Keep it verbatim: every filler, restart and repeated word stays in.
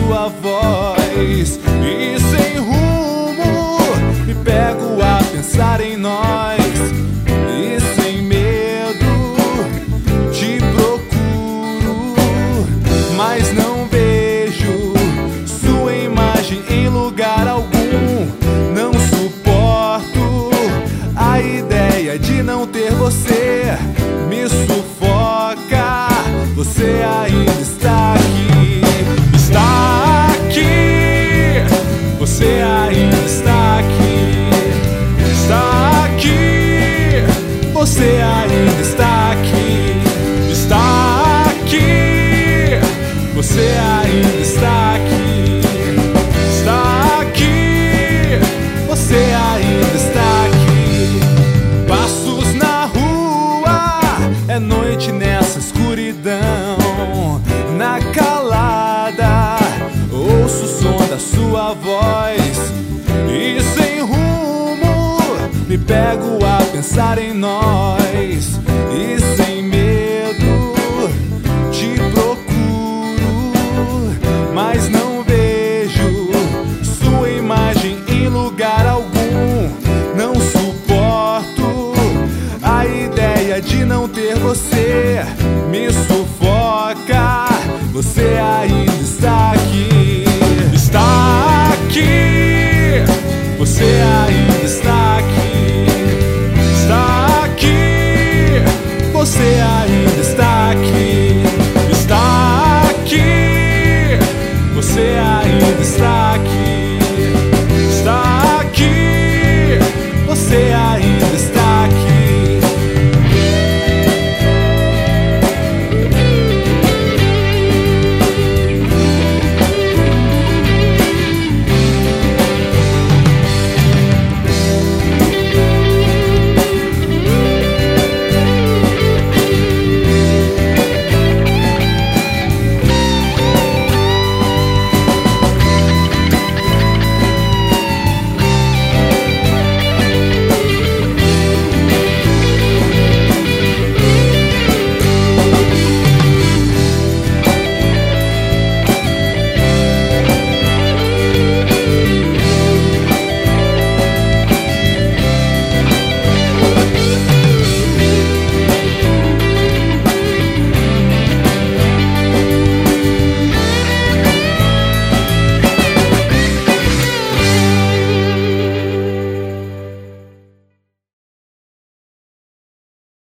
sua voz. E sem rumo me pego a pensar em nós. E sem medo te procuro, mas não vejo sua imagem em lugar algum. Não suporto a ideia de não ter você. Me sufoca, você ainda está aqui. Está aqui, você ainda está aqui. Está aqui, você ainda está aqui. Está aqui, você ainda está aqui. Está aqui, você ainda está aqui. Passos na rua, é noite nessa escuridão. Na calada, ouço o som da sua voz. E sem rumo, me pego a pensar em nós. E sem medo, te procuro, mas não vejo sua imagem em lugar algum. Não suporto a ideia de não ter você. Me sufoca, você ainda